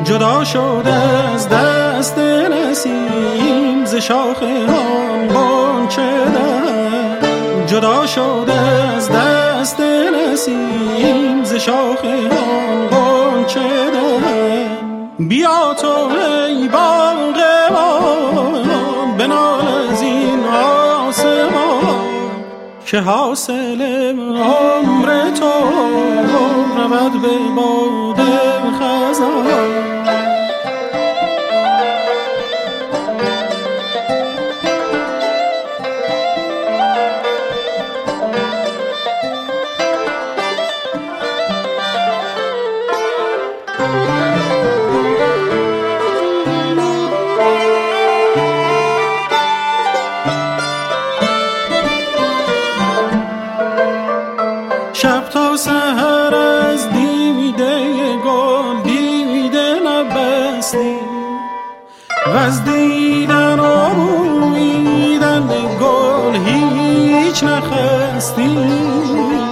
جدا شده از دست نسیم ز شاخه آن غنچه دهن، جدا شده از دست نسیم ز شاخه آن غنچه دهن. بیا تو ای باغبان بنال از این آسمان که حاصل عمر تو رود به باد خزان. شب تا سحر از دیده گل دیده نبستی و از دیدن و بویدن گل هیچ نخستی.